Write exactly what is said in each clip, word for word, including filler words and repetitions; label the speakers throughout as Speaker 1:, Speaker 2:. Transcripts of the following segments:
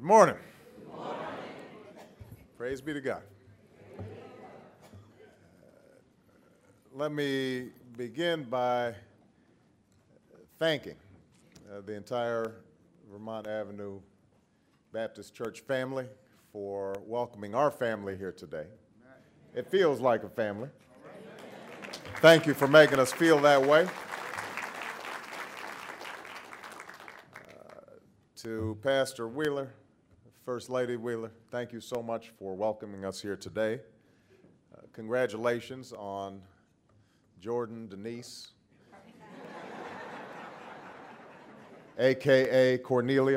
Speaker 1: morning. Good morning. Praise be to God. Uh, let me begin by thanking uh, the entire Vermont Avenue Baptist Church family for welcoming our family here today. It feels like a family. Thank you for making us feel that way. Uh, to Pastor Wheeler, First Lady Wheeler, thank you so much for welcoming us here today. Uh, congratulations on Jordan Denise, a k a. Cornelia.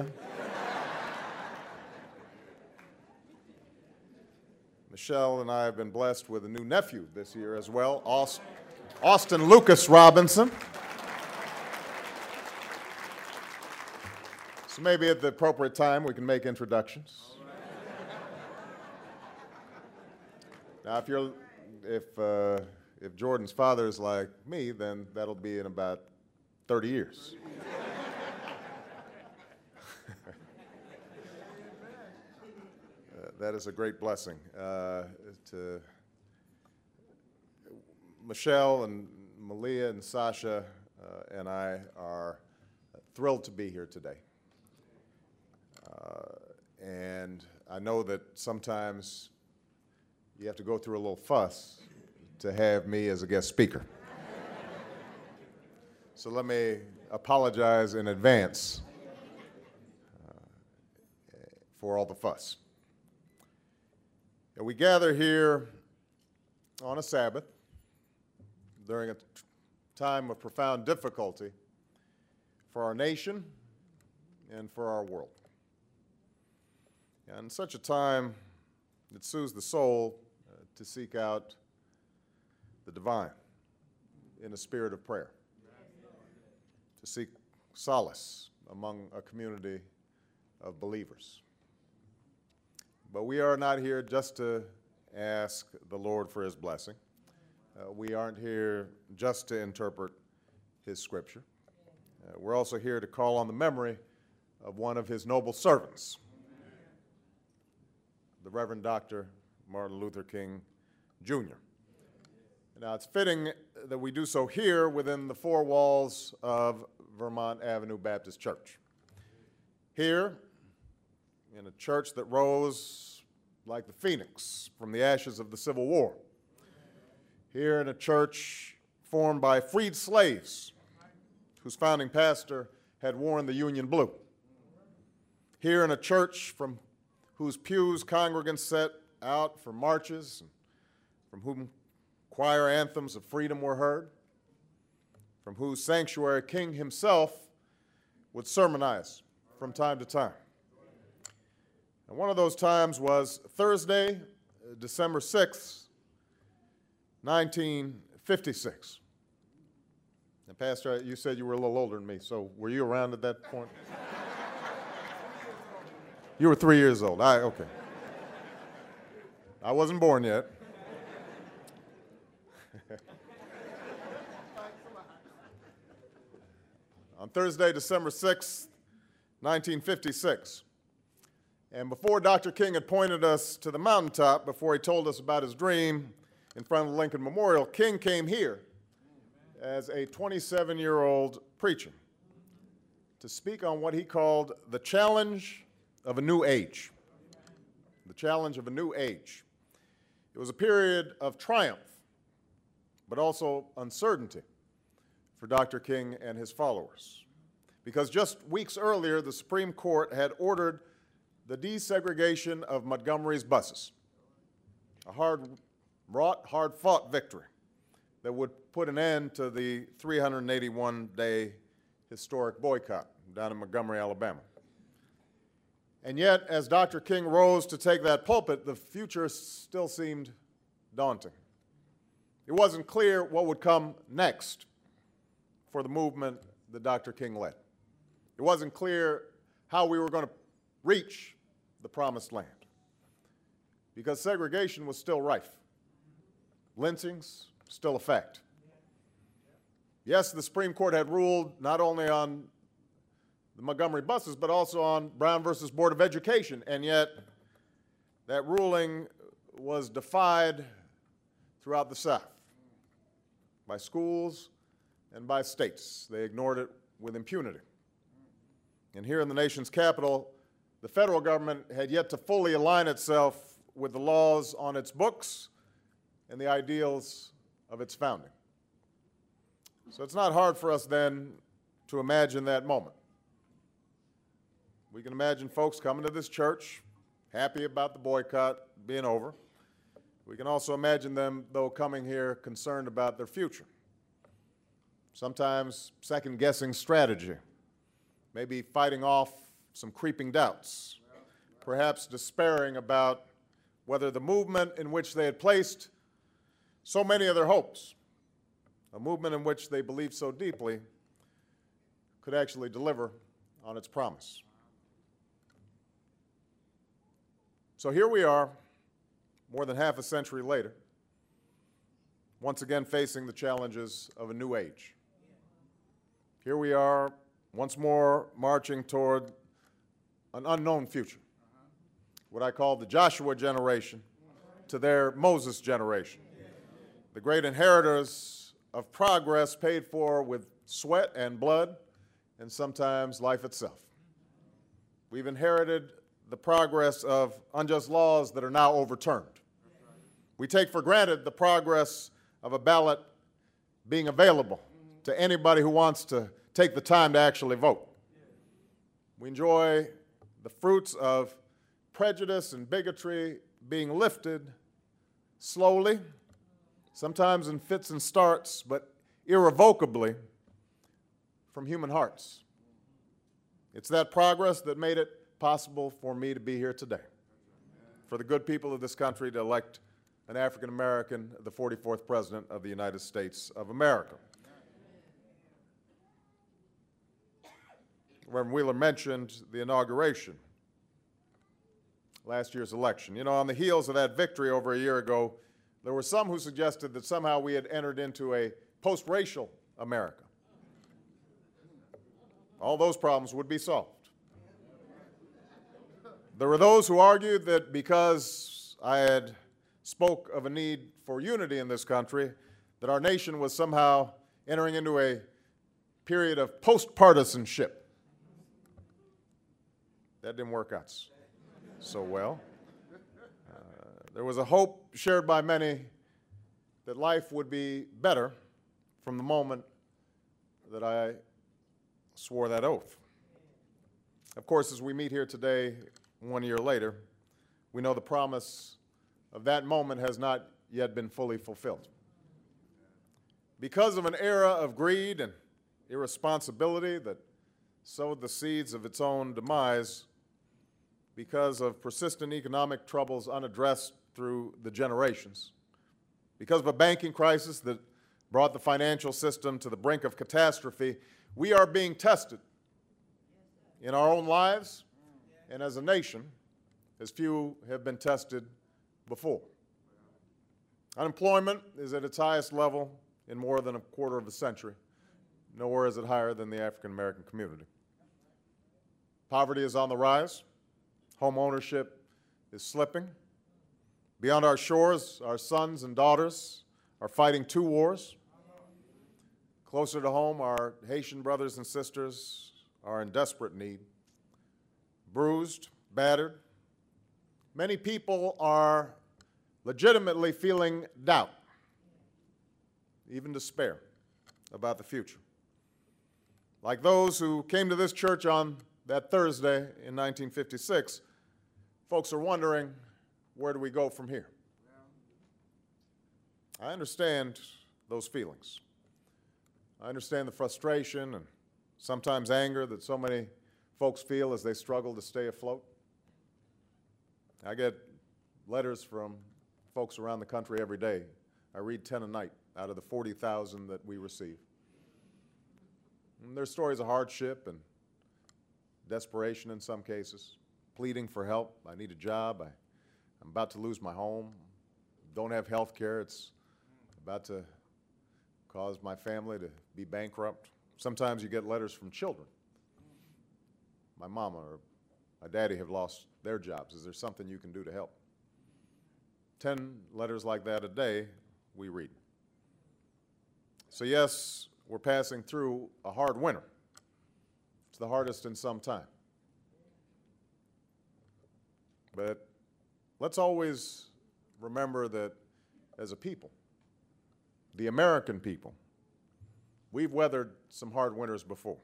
Speaker 1: Michelle and I have been blessed with a new nephew this year as well, Aust- Austin Lucas Robinson. So maybe at the appropriate time we can make introductions. Now, if you're, if uh, if Jordan's father is like me, then that'll be in about thirty years. uh, that is a great blessing. Uh, to Michelle and Malia and Sasha uh, and I are thrilled to be here today. Uh, and I know that sometimes you have to go through a little fuss to have me as a guest speaker. So let me apologize in advance uh, for all the fuss. And we gather here on a Sabbath during a t- time of profound difficulty for our nation and for our world. And such a time, it soothes the soul uh, to seek out the divine in a spirit of prayer, to seek solace among a community of believers. But we are not here just to ask the Lord for his blessing. Uh, we aren't here just to interpret his scripture. Uh, we're also here to call on the memory of one of his noble servants, the Reverend Doctor Martin Luther King, Junior Now, it's fitting that we do so here within the four walls of Vermont Avenue Baptist Church. Here, in a church that rose like the phoenix from the ashes of the Civil War. Here in a church formed by freed slaves whose founding pastor had worn the Union blue. Here in a church from whose pews congregants set out for marches, and from whom choir anthems of freedom were heard, from whose sanctuary King himself would sermonize from time to time. And one of those times was Thursday, December sixth, nineteen fifty-six. And Pastor, you said you were a little older than me, so were you around at that point? You were three years old. I, okay. I wasn't born yet. On Thursday, December sixth, nineteen fifty-six. And before Doctor King had pointed us to the mountaintop, before he told us about his dream in front of the Lincoln Memorial, King came here as a twenty-seven-year-old preacher to speak on what he called the challenge of a new age. The challenge of a new age. It was a period of triumph, but also uncertainty for Doctor King and his followers. Because just weeks earlier, the Supreme Court had ordered the desegregation of Montgomery's buses, a hard-wrought, hard-fought victory that would put an end to the three hundred eighty-one day historic boycott down in Montgomery, Alabama. And yet, as Doctor King rose to take that pulpit, the future still seemed daunting. It wasn't clear what would come next for the movement that Doctor King led. It wasn't clear how we were going to reach the promised land, because segregation was still rife. Lynchings still a fact. Yes, the Supreme Court had ruled not only on the Montgomery buses, but also on Brown versus Board of Education. And yet, that ruling was defied throughout the South by schools and by states. They ignored it with impunity. And here in the nation's capital, the federal government had yet to fully align itself with the laws on its books and the ideals of its founding. So it's not hard for us then to imagine that moment. We can imagine folks coming to this church, happy about the boycott being over. We can also imagine them, though, coming here concerned about their future. Sometimes second-guessing strategy, maybe fighting off some creeping doubts, perhaps despairing about whether the movement in which they had placed so many of their hopes, a movement in which they believed so deeply, could actually deliver on its promise. So here we are, more than half a century later, once again facing the challenges of a new age. Here we are, once more marching toward an unknown future, what I call the Joshua generation to their Moses generation, the great inheritors of progress paid for with sweat and blood and sometimes life itself. We've inherited the progress of unjust laws that are now overturned. We take for granted the progress of a ballot being available to anybody who wants to take the time to actually vote. We enjoy the fruits of prejudice and bigotry being lifted slowly, sometimes in fits and starts, but irrevocably from human hearts. It's that progress that made it possible for me to be here today, for the good people of this country to elect an African American, the forty-fourth President of the United States of America. Reverend Wheeler mentioned the inauguration, last year's election. You know, on the heels of that victory over a year ago, there were some who suggested that somehow we had entered into a post-racial America. All those problems would be solved. There were those who argued that because I had spoke of a need for unity in this country, that our nation was somehow entering into a period of post-partisanship. That didn't work out so well. Uh, there was a hope shared by many that life would be better from the moment that I swore that oath. Of course, as we meet here today, one year later, we know the promise of that moment has not yet been fully fulfilled. Because of an era of greed and irresponsibility that sowed the seeds of its own demise, because of persistent economic troubles unaddressed through the generations, because of a banking crisis that brought the financial system to the brink of catastrophe, we are being tested in our own lives and as a nation as few have been tested before. Unemployment is at its highest level in more than a quarter of a century. Nowhere is it higher than the African American community. Poverty is on the rise. Home ownership is slipping. Beyond our shores, our sons and daughters are fighting two wars. Closer to home, our Haitian brothers and sisters are in desperate need. Bruised, battered. Many people are legitimately feeling doubt, even despair, about the future. Like those who came to this church on that Thursday in nineteen fifty-six, folks are wondering, where do we go from here? I understand those feelings. I understand the frustration and sometimes anger that so many folks feel as they struggle to stay afloat. I get letters from folks around the country every day. I read ten a night out of the forty thousand that we receive. And there's stories of hardship and desperation in some cases, pleading for help. I need a job. I, I'm about to lose my home. Don't have health care. It's about to cause my family to be bankrupt. Sometimes you get letters from children my mama or my daddy have lost their jobs. Is there something you can do to help? Ten letters like that a day we read. So yes, we're passing through a hard winter. It's the hardest in some time. But let's always remember that as a people, the American people, we've weathered some hard winters before.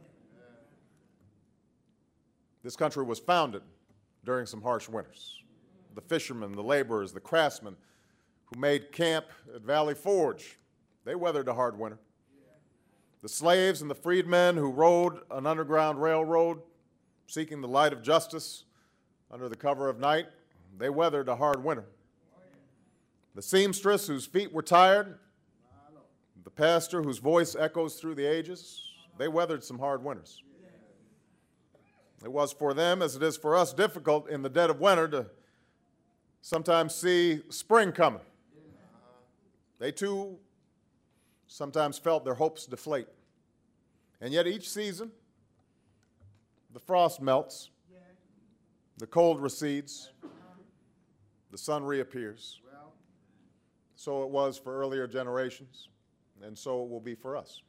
Speaker 1: This country was founded during some harsh winters. The fishermen, the laborers, the craftsmen who made camp at Valley Forge, they weathered a hard winter. The slaves and the freedmen who rode an underground railroad seeking the light of justice under the cover of night, they weathered a hard winter. The seamstress whose feet were tired, the pastor whose voice echoes through the ages, they weathered some hard winters. It was for them, as it is for us, difficult in the dead of winter to sometimes see spring coming. They too sometimes felt their hopes deflate. And yet each season, the frost melts, the cold recedes, the sun reappears. So it was for earlier generations, and so it will be for us.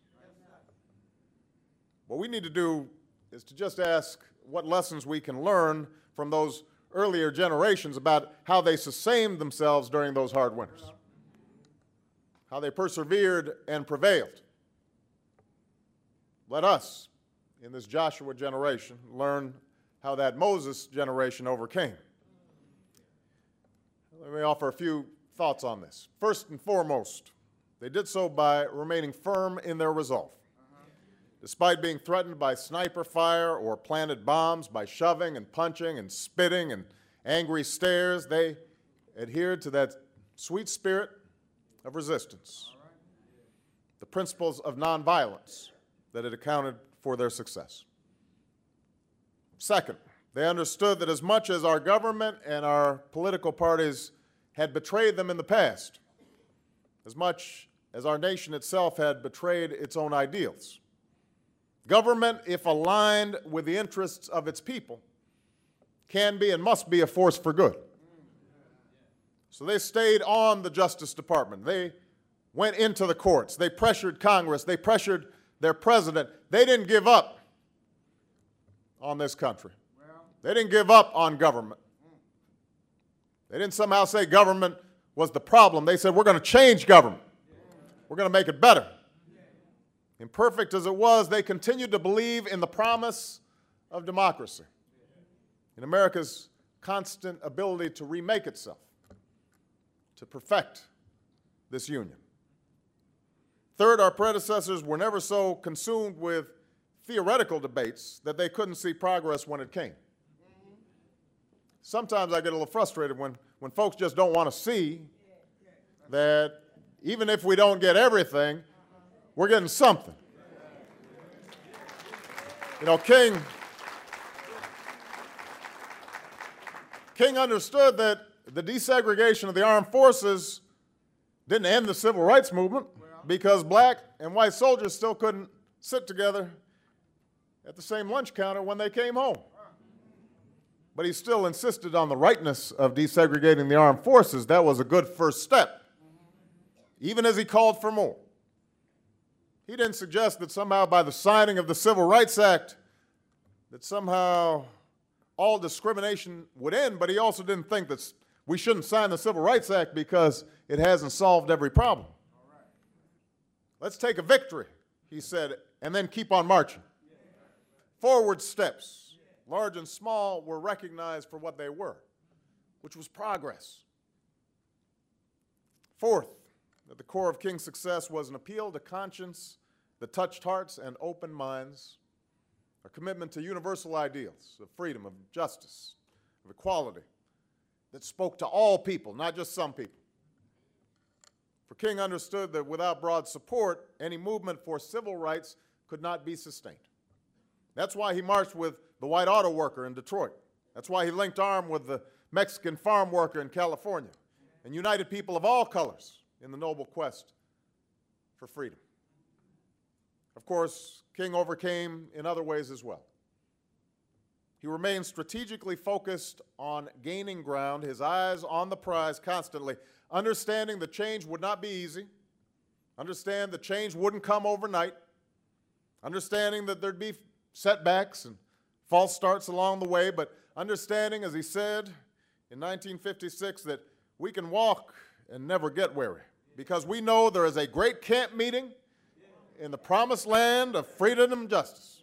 Speaker 1: What we need to do is to just ask what lessons we can learn from those earlier generations about how they sustained themselves during those hard winters, how they persevered and prevailed. Let us, in this Joshua generation, learn how that Moses generation overcame. Let me offer a few thoughts on this. First and foremost, they did so by remaining firm in their resolve. Despite being threatened by sniper fire or planted bombs, by shoving and punching and spitting and angry stares, they adhered to that sweet spirit of resistance, the principles of nonviolence that had accounted for their success. Second, they understood that as much as our government and our political parties had betrayed them in the past, as much as our nation itself had betrayed its own ideals, government, if aligned with the interests of its people, can be and must be a force for good. So they stayed on the Justice Department. They went into the courts. They pressured Congress. They pressured their president. They didn't give up on this country. They didn't give up on government. They didn't somehow say government was the problem. They said, we're going to change government. We're going to make it better. Imperfect as it was, they continued to believe in the promise of democracy, in America's constant ability to remake itself, to perfect this union. Third, our predecessors were never so consumed with theoretical debates that they couldn't see progress when it came. Sometimes I get a little frustrated when, when folks just don't want to see that even if we don't get everything, we're getting something. You know, King, King understood that the desegregation of the armed forces didn't end the civil rights movement because black and white soldiers still couldn't sit together at the same lunch counter when they came home. But he still insisted on the rightness of desegregating the armed forces. That was a good first step, even as he called for more. He didn't suggest that somehow by the signing of the Civil Rights Act that somehow all discrimination would end, but he also didn't think that we shouldn't sign the Civil Rights Act because it hasn't solved every problem. Let's take a victory, he said, and then keep on marching. Forward steps, large and small, were recognized for what they were, which was progress. Fourth, at the core of King's success was an appeal to conscience that touched hearts and opened minds, a commitment to universal ideals of freedom, of justice, of equality, that spoke to all people, not just some people. For King understood that without broad support, any movement for civil rights could not be sustained. That's why he marched with the white auto worker in Detroit. That's why he linked arm with the Mexican farm worker in California and united people of all colors in the noble quest for freedom. Of course, King overcame in other ways as well. He remained strategically focused on gaining ground, his eyes on the prize constantly, understanding the change would not be easy, understand the change wouldn't come overnight, understanding that there'd be setbacks and false starts along the way, but understanding, as he said in nineteen fifty-six, that we can walk and never get weary because we know there is a great camp meeting in the promised land of freedom and justice.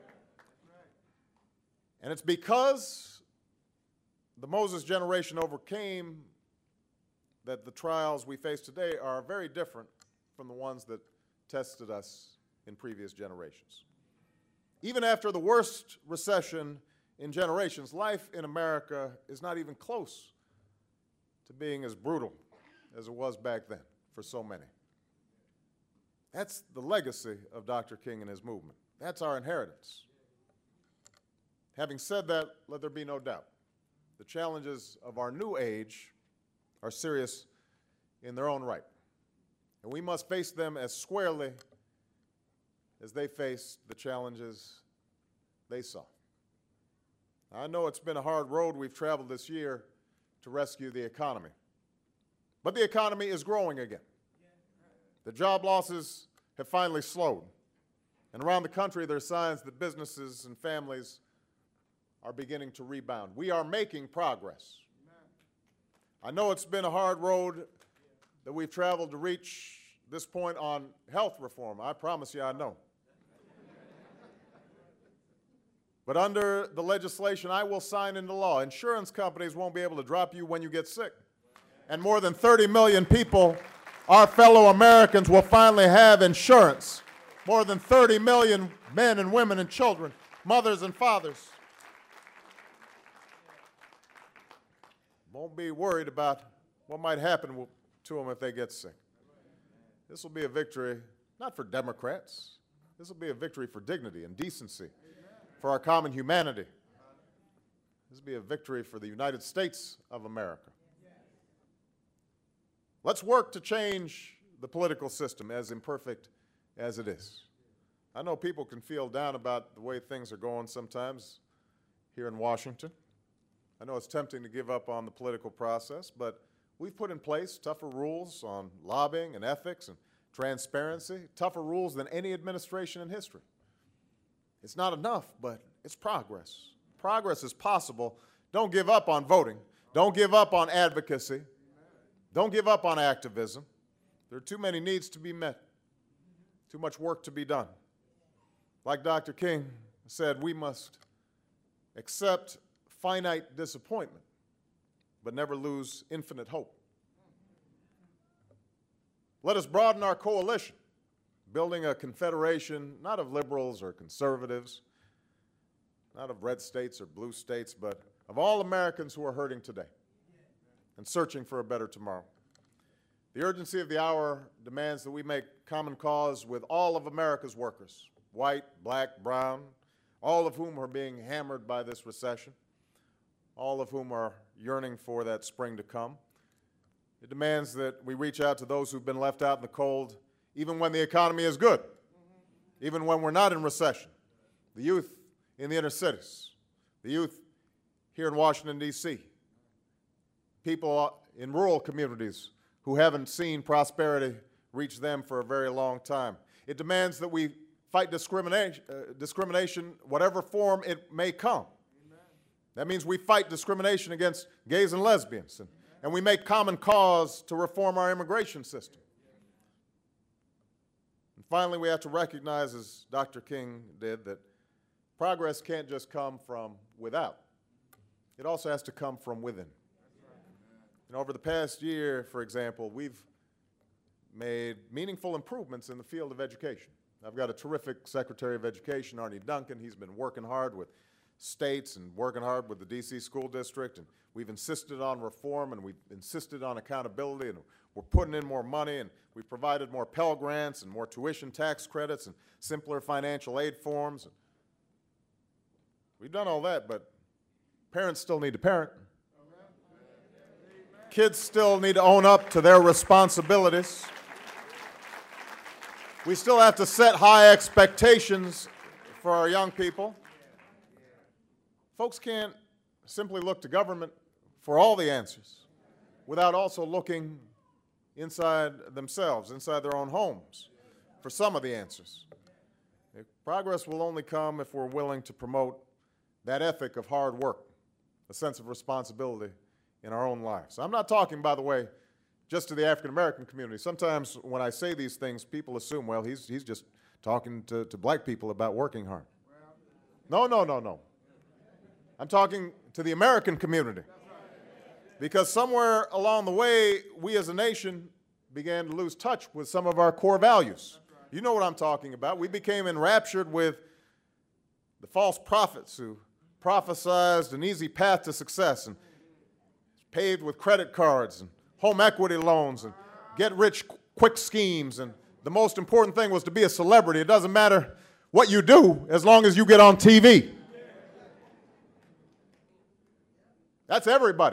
Speaker 1: And it's because the Moses generation overcame that the trials we face today are very different from the ones that tested us in previous generations. Even after the worst recession in generations, life in America is not even close to being as brutal as it was back then for so many. That's the legacy of Doctor King and his movement. That's our inheritance. Having said that, let there be no doubt. The challenges of our new age are serious in their own right. And we must face them as squarely as they faced the challenges they saw. I know it's been a hard road we've traveled this year to rescue the economy. But the economy is growing again. The job losses have finally slowed. And around the country, there are signs that businesses and families are beginning to rebound. We are making progress. I know it's been a hard road that we've traveled to reach this point on health reform. I promise you I know. But under the legislation I will sign into law, insurance companies won't be able to drop you when you get sick. And more than thirty million people, our fellow Americans, will finally have insurance. More than thirty million men and women and children, mothers and fathers, won't be worried about what might happen to them if they get sick. This will be a victory, not for Democrats. This will be a victory for dignity and decency, for our common humanity. This will be a victory for the United States of America. Let's work to change the political system, as imperfect as it is. I know people can feel down about the way things are going sometimes here in Washington. I know it's tempting to give up on the political process, but we've put in place tougher rules on lobbying and ethics and transparency, tougher rules than any administration in history. It's not enough, but it's progress. Progress is possible. Don't give up on voting. Don't give up on advocacy. Don't give up on activism. There are too many needs to be met, too much work to be done. Like Doctor King said, we must accept finite disappointment, but never lose infinite hope. Let us broaden our coalition, building a confederation not of liberals or conservatives, not of red states or blue states, but of all Americans who are hurting today and searching for a better tomorrow. The urgency of the hour demands that we make common cause with all of America's workers, white, black, brown, all of whom are being hammered by this recession, all of whom are yearning for that spring to come. It demands that we reach out to those who've been left out in the cold, even when the economy is good, even when we're not in recession. The youth in the inner cities, the youth here in Washington, D C, people in rural communities who haven't seen prosperity reach them for a very long time. It demands that we fight discrimination, uh, discrimination, whatever form it may come. Amen. That means we fight discrimination against gays and lesbians, and, and we make common cause to reform our immigration system. And finally, we have to recognize, as Doctor King did, that progress can't just come from without. It also has to come from within. And over the past year, for example, we've made meaningful improvements in the field of education. I've got a terrific Secretary of Education, Arne Duncan. He's been working hard with states and working hard with the D C School District, and we've insisted on reform, and we've insisted on accountability, and we're putting in more money, and we've provided more Pell Grants and more tuition tax credits and simpler financial aid forms. We've done all that, but parents still need to parent. Kids still need to own up to their responsibilities. We still have to set high expectations for our young people. folks can't simply look to government for all the answers without also looking inside themselves, inside their own homes, for some of the answers. Progress will only come if we're willing to promote that ethic of hard work, a sense of responsibility in our own lives. I'm not talking, by the way, just to the African American community. Sometimes when I say these things, people assume, well, he's, he's just talking to, to black people about working hard. No, no, no, no. I'm talking to the American community. Because somewhere along the way, we as a nation began to lose touch with some of our core values. You know what I'm talking about. We became enraptured with the false prophets who prophesized an easy path to success and paved with credit cards and home equity loans and get-rich-quick schemes. And the most important thing was to be a celebrity. It doesn't matter what you do as long as you get on T V. That's everybody.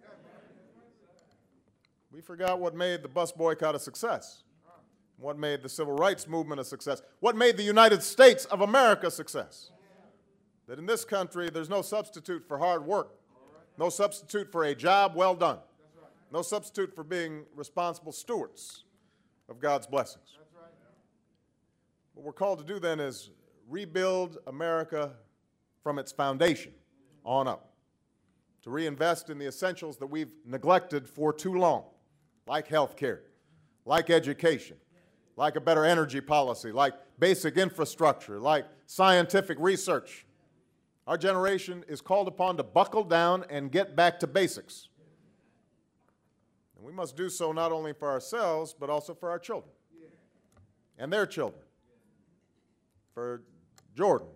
Speaker 1: We forgot what made the bus boycott a success, what made the civil rights movement a success, what made the United States of America a success. That in this country, there's no substitute for hard work, no substitute for a job well done, no substitute for being responsible stewards of God's blessings. What we're called to do then is rebuild America from its foundation on up, to reinvest in the essentials that we've neglected for too long, like health care, like education, like a better energy policy, like basic infrastructure, like scientific research. Our generation is called upon to buckle down and get back to basics. And we must do so not only for ourselves, but also for our children and their children, for Jordan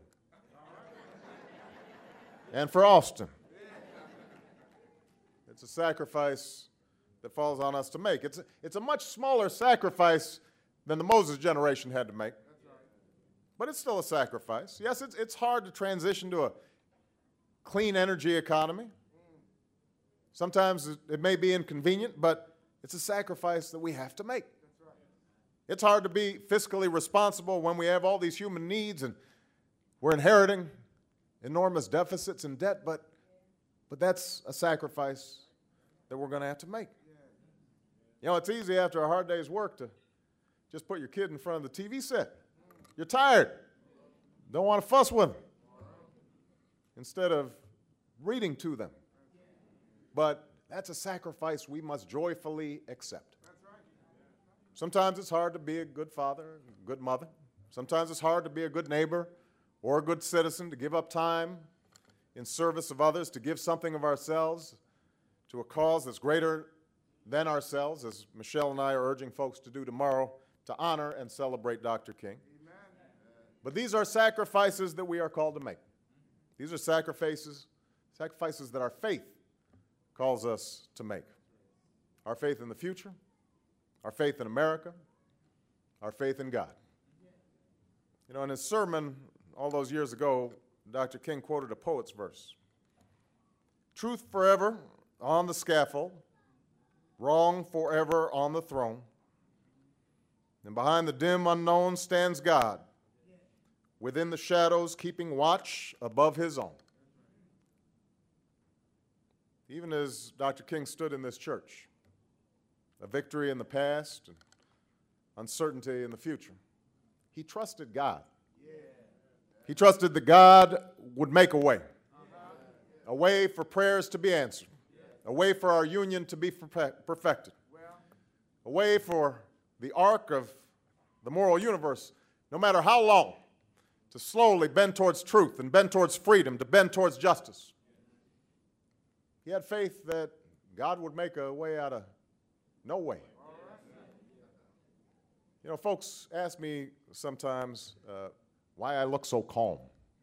Speaker 1: and for Austin. It's a sacrifice that falls on us to make. It's a, it's a much smaller sacrifice than the Moses generation had to make. But it's still a sacrifice. Yes, it's, it's hard to transition to a clean energy economy. Sometimes it, it may be inconvenient, but it's a sacrifice that we have to make. It's hard to be fiscally responsible when we have all these human needs and we're inheriting enormous deficits and debt, but, but that's a sacrifice that we're going to have to make. You know, it's easy after a hard day's work to just put your kid in front of the T V set. You're tired. Don't want to fuss with them. Instead of reading to them. But that's a sacrifice we must joyfully accept. Sometimes it's hard to be a good father, a good mother. Sometimes it's hard to be a good neighbor or a good citizen, to give up time in service of others, to give something of ourselves to a cause that's greater than ourselves, as Michelle and I are urging folks to do tomorrow, to honor and celebrate Doctor King. Amen. But these are sacrifices that we are called to make. These are sacrifices, sacrifices that our faith calls us to make. Our faith in the future, our faith in America, our faith in God. You know, in his sermon all those years ago, Doctor King quoted a poet's verse. Truth forever on the scaffold, wrong forever on the throne, and behind the dim unknown stands God, within the shadows keeping watch above his own. Even as Doctor King stood in this church, a victory in the past and uncertainty in the future, he trusted God. He trusted that God would make a way, a way for prayers to be answered, a way for our union to be perfected, a way for the arc of the moral universe, no matter how long, to slowly bend towards truth and bend towards freedom, to bend towards justice. He had faith that God would make a way out of no way. You know, folks ask me sometimes uh, why I look so calm.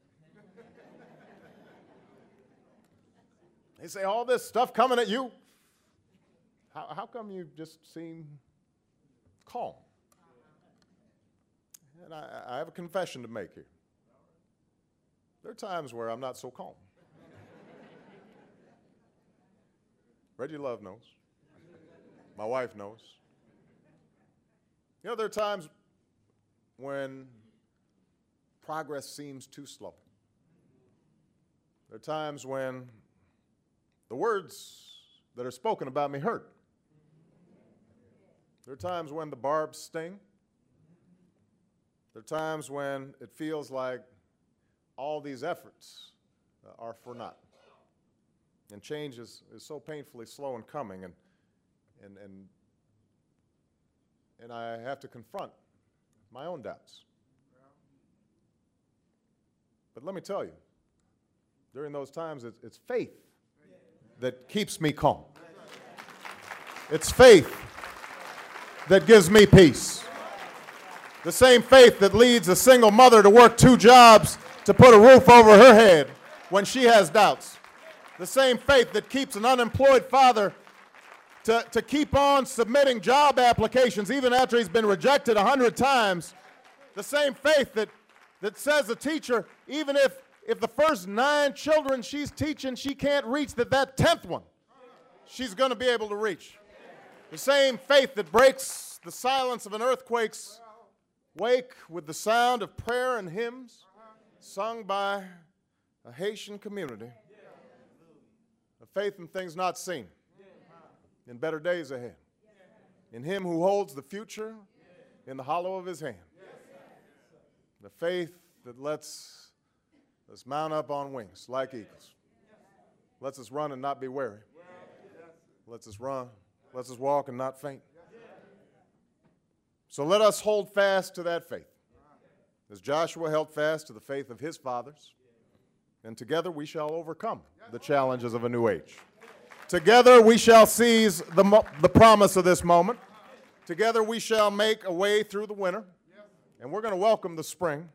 Speaker 1: They say, all this stuff coming at you, how, how come you just seem calm? And I, I have a confession to make here. There are times where I'm not so calm. Reggie Love knows. My wife knows. You know, there are times when progress seems too slow. There are times when the words that are spoken about me hurt. There are times when the barbs sting. There are times when it feels like all these efforts uh, are for naught. And change is, is so painfully slow in coming, and, and, and, and I have to confront my own doubts. But let me tell you, during those times, it's, it's faith that keeps me calm. It's faith that gives me peace. The same faith that leads a single mother to work two jobs to put a roof over her head when she has doubts. The same faith that keeps an unemployed father to, to keep on submitting job applications even after he's been rejected a hundred times. The same faith that, that says a teacher, even if, if the first nine children she's teaching she can't reach, that that tenth one she's going to be able to reach. The same faith that breaks the silence of an earthquake's wake with the sound of prayer and hymns sung by a Haitian community. A faith in things not seen, in better days ahead, in him who holds the future in the hollow of his hand. The faith that lets us mount up on wings like eagles, lets us run and not be weary, lets us run, lets us walk and not faint. So let us hold fast to that faith, as Joshua held fast to the faith of his fathers, and together we shall overcome the challenges of a new age. Together we shall seize the, mo- the promise of this moment. Together we shall make a way through the winter, and we're going to welcome the spring.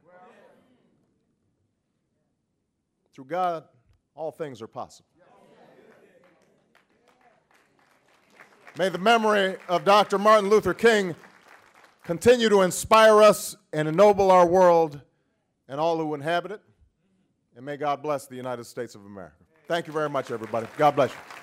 Speaker 1: Through God, all things are possible. May the memory of Doctor Martin Luther King continue to inspire us and ennoble our world and all who inhabit it. And may God bless the United States of America. Thank you very much, everybody. God bless you.